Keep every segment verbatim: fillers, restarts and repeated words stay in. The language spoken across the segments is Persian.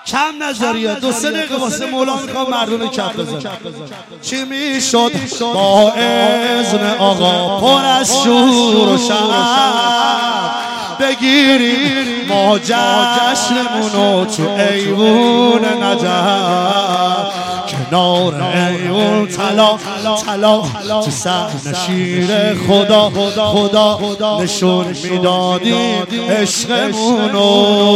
کم نذارید دو سه دقیقه واسه مولا میخوام مردم کف بزنم. چی میشد با اذن آقا پر از شور و شعف بگیریم ما جشنمونو تو ایوون نجف کنار ایوون طلا طلا تو صحن شیر خدا خدا نشون میدادیم عشقمونو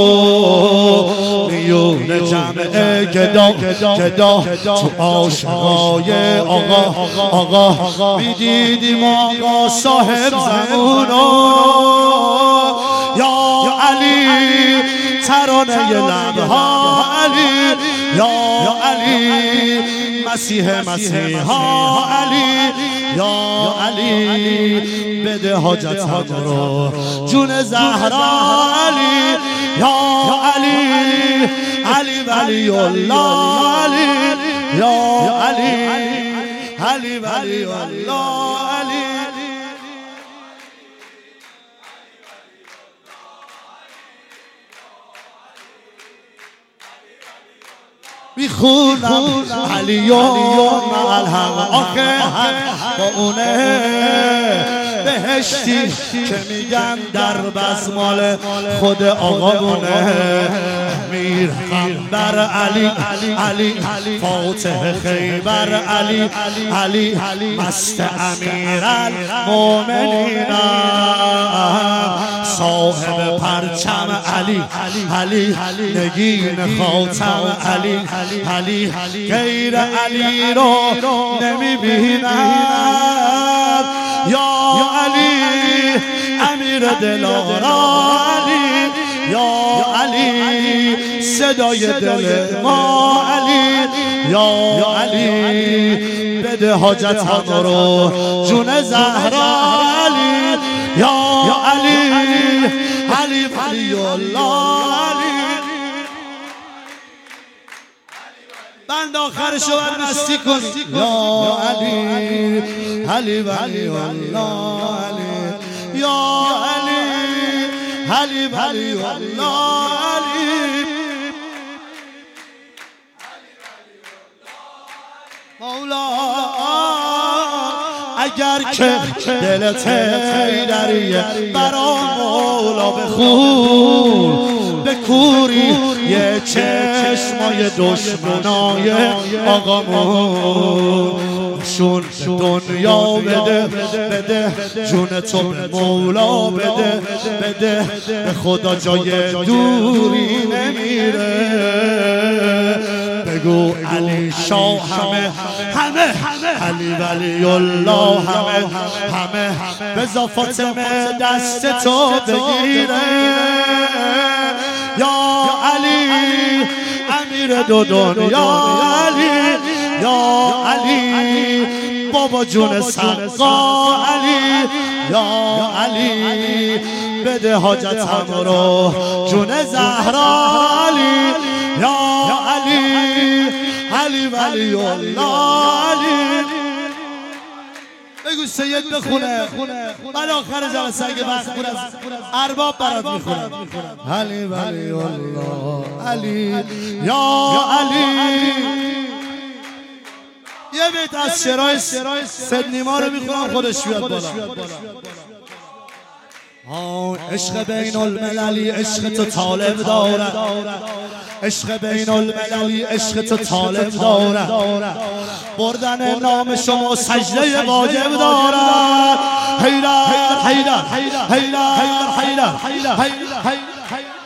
میون جمع گدا گدا تو عاشقای آقا آقا میدیدیم آقا صاحب زمونو یا علی ترانه لبها علی یا علی مسیح مسیحا علی یا علی بده حاجتم رو جون زهرا علی یا علی علی ولی الله علی یا علی علی ولی الله علی میخونم علیون مع الحق آخه با اونه بهشتی که میگن در بزمال خود آقامونه امیر قنبر علی علی فاتح خیبر علی علی مست امیر المؤمنین صاحب پرچم علی علی نگین خاتم علی علی غیر علی رو نمیبینم یا علی امیر دلارا علی یا علی صدای دل ما علی یا علی بده حاجتم رو جون زهرا علی یا علی علی ولی الله علی بند آخرشو بر مستی کنی یا علی علی ولی الله علی یا علی علی ولی الله علی مولا اگر که دلت حیدریه برا مولا بخون بکوری یه چشمای دشمنای آقامون شون دنیا بده بده جون تو به مولا بده بده به خدا جای دوری نمیره بگو علی شاه همه همه علی ولی الله همه همه بزا فاطمه دست تو بگیره یا علی امیر دو دنیا علی یا علی بابا جون سقا علی یا علی بده حاجتم رو جون زهرا علی یا علی علی ولی الله علی بگو سید بخونه من آخر جلسه اگه وقت پر از ارباب برات میخونم علی ولی الله علی یا علی یه بیت از شعرهای سید نیما رو میخونم خودش بیاد بالا عشق بین المللی عشق تو طالب دارد عشق بین المللی عشق تو طالب دارد بردن نام شما سجده واجب دارد حیدر حیدر حیدر حیدر حیدر